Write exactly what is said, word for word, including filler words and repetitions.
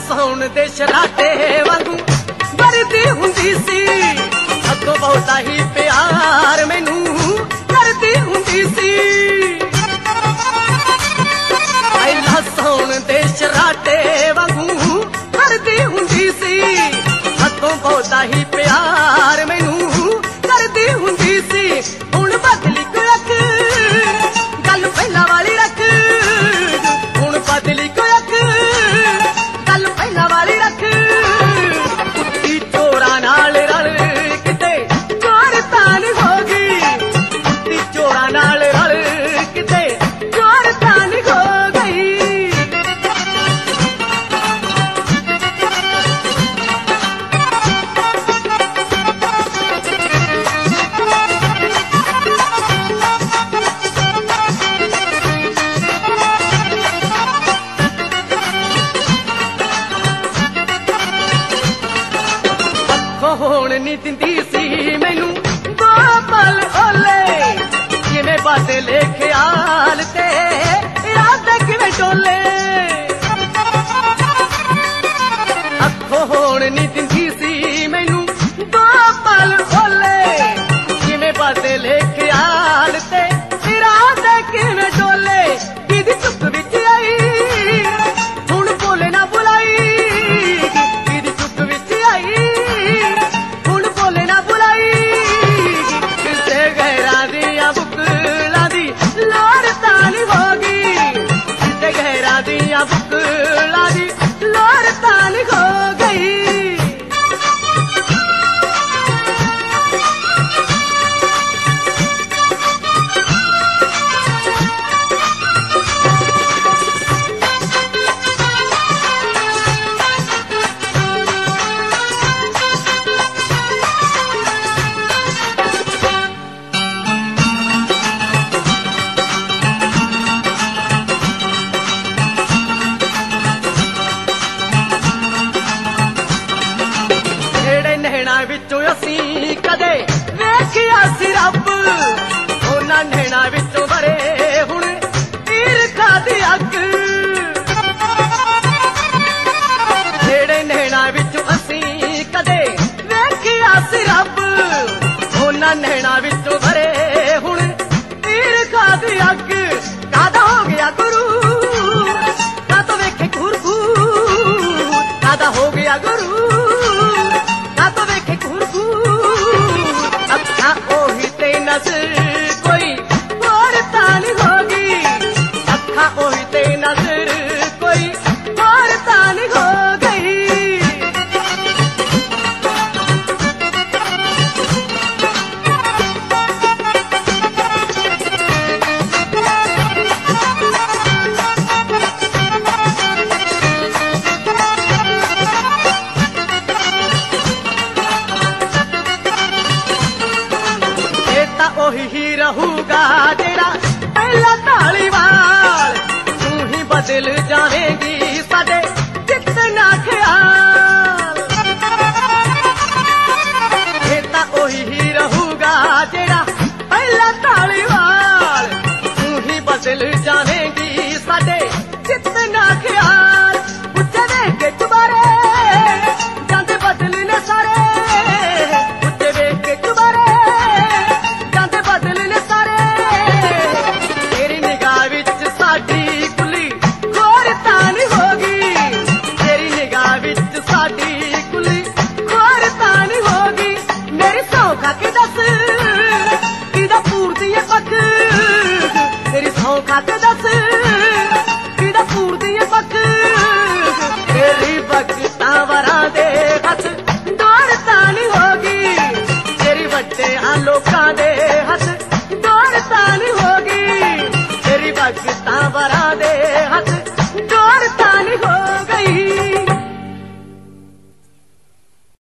ਸੌਣ ਦੇ ਸ਼ਰਾਟੇ ਵਾਂਗੂ ਵਰਦੀ ਹੁੰਦੀ ਸੀ ਅੱਗੋਂ ਬਹੁਤਾ ਹੀ ਪਿਆਰ ਮੈਨੂੰ ਕਰਦੀ ਹੁੰਦੀ ਸੀ ਪਹਿਲਾਂ ਸੌਣ ਦੇ ਸ਼ਰਾਟੇ ਵਾਂਗੂ ਵਰਦੀ ਹੁੰਦੀ ਸੀ ਅੱਗੋਂ ਬਹੁਤਾ ਹੀ ਪਿਆਰ ਮੈਨੂੰ ਕਰਦੀ ਹੁੰਦੀ ਸੀ ਹੁਣ ਬਦਲੀ ਕੁਲਕ ਗੱਲ ਪਹਿਲਾਂ ਵਾਲੀ ਰੱਖ ਹੁਣ ਬਦਲੀ ਕੁਲਕ ਗੱਲ ਪਹਿਲਾਂ ਵਾਲੀ ਰੱਖ ਕੁੱਤੀ ਚੋਰਾਂ ਨਾਲ ਰਲ ਕਿਤੇ ਚੋਰ ਤਾਨ ਹੋ ਗਈ ਕੁੱਤੀ ਚੋਰਾਂ ਨਾਲ ਰਲ ਕਿਤੇ ਚੋਰ ਤਾਨ ਹੋ ਗਈ ਹੋਣ ਨੀ ਦਿੰਦੀ ਸੀ ਮੈਨੂੰ ਦੋ ਪਲ ਓਲੇ ਕਿਵੇਂ ਬਦਲੇ ਖਿਆਲ ਤੇ ਯਾਦ ਕਿਵੇਂ ਟੋਲੇ ਅੱਖੋਂ ਹੋਣ ਨੀ ਦਿੰਦੀ ਸੀ ਮੈਨੂੰ ਦੋ ਪਲ ਓਲੇ ਕਿਵੇਂ ਬਦਲੇ ਖਿਆਲ ਤੇ ਯਾਦ ਕਿਵੇਂ ਟੋਲੇ ਕਿਹਦੀ ਚੁੱਪ ਵਿੱਚ ਆਈ ਹੁਣ ਬੋਲੇ ਨਾ ਬੁਲਾਈ ਕਿਹਦੀ ਚੁੱਪ ਵਿੱਚ ਆਈ ਦੀਆਂ ਬੁਕਲਾਂ ਦੀ ਲੋਰ ਤਾਲ ਹੋ ਗਈ ਵਿੱਚੋਂ ਅਸੀਂ ਕਦੇ ਵੇਖਿਆ ਸੀ ਰੱਬ ਉਹਨਾਂ ਨੈਣਾ ਵਿੱਚੋਂ ਭਰੇ ਹੁਣ ਈਰਖਾ ਦੀ ਅੱਗ ਜਿਹੜੇ ਨੈਣਾ ਵਿੱਚੋਂ ਅਸੀਂ ਕਦੇ ਵੇਖਿਆ ਸੀ ਰੱਬ ਉਹਨਾਂ ਨੈਣਾ ਵਿੱਚੋਂ ਭਰੇ ਹੁਣ ਈਰਖਾ ਦੀ ਅੱਗ ਕਾਦਾ ਹੋ ਗਿਆ ਗੁਰੂ ਕਾਦਾ ਵੇਖੇ ਘੂਰ ਘੂਰ ਕਾਦਾ ਹੋ ਗਿਆ ਗੁਰੂ ਕੋਈ ਹੋਰ ਤਾਲ ਹੋ ਗਈ ਅੱਖਾਂ ਉਹੀ ਤੇ ਨਜ਼ਰ ਕੋਈ ਹੋਰ ਤਾਲ ਹੋ ਗਈ ਉਹੀ ਹੀ ਰਹੂਗਾ ਜਿਹੜਾ ਪਹਿਲਾ ਢਾਲੀਵਾਲ ਤੂੰ ਹੀ ਬਦਲ ਜਾਵੇਂਗੀ ਸਾਡੇ